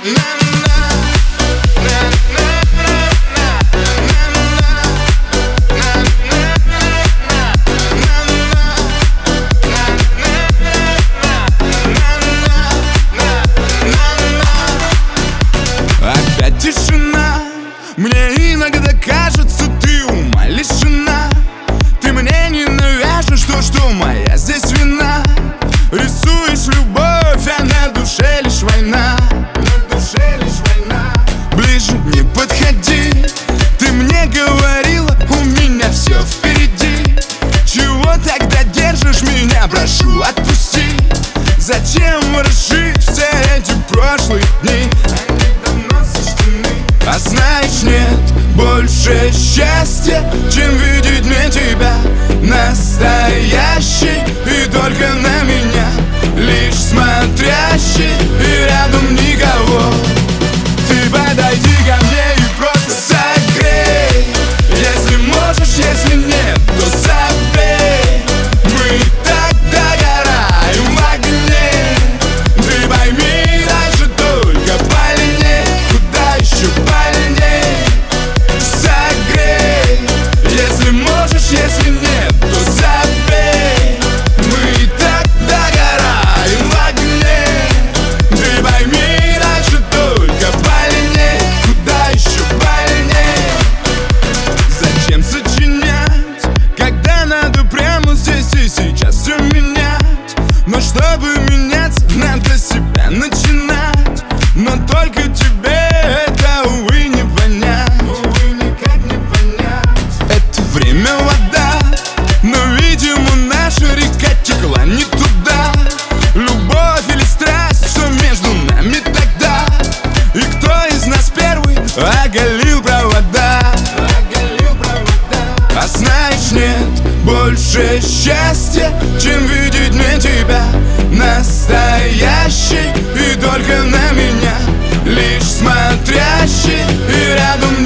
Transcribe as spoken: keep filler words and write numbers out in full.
Опять тишина. Мне иногда кажется, ты ума лишена. Ты мне не навяжешь то, что моя здесь вина. Рисуешь любовь, а на душе лишь война. На душе лишь война. Ближе не подходи. Ты мне говорила, у меня все впереди. Чего тогда держишь меня? Прошу, отпусти. Зачем ворошить все эти прошлые дни? А знаешь, нет больше счастья, чем видеть мне тебя настоящий и только на меня лишь смотрящий, и рядом никого. Ты подойди ко мне и просто согрей. Если можешь, если нет, то забей. Мы так догораем в огне. Ты пойми, дальше только больней. Куда еще больней? Согрей. Если можешь, если нет, то забей. Мы так догораем в огне. Ты пойми, дальше только больней. Куда еще больней? Зачем сочинять, когда надо прямо здесь и сейчас все менять? Но чтобы меняться, надо себя начинать. Но только тебе это, увы, не понять. Увы, никак не понять. Это время вода, но, видимо, наша река текла не туда. Любовь или страсть, что между нами тогда? И кто из нас первый оголил провода? Оголил провода. А знаешь, нет больше счастья, чем видеть мне тебя настоящий и только на меня лишь смотрящий, и рядом